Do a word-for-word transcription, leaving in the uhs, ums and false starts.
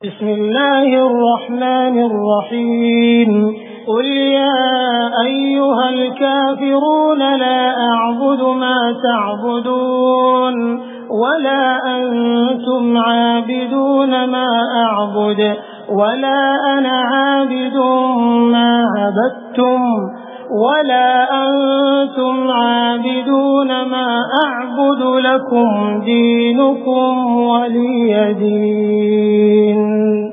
बिस्मिल्लाहिर्रहमानिर्रहीम क़ुल या अय्युहल काफ़िरून ला अअबुदु मा तअबुदून वला अंतुम आबिदून मा अअबुदु वला अना आबिदुम मा अबदतुम वला अंतुम आबिदून मा अअबुदु लकुम दीनुकुम वलिय दीन।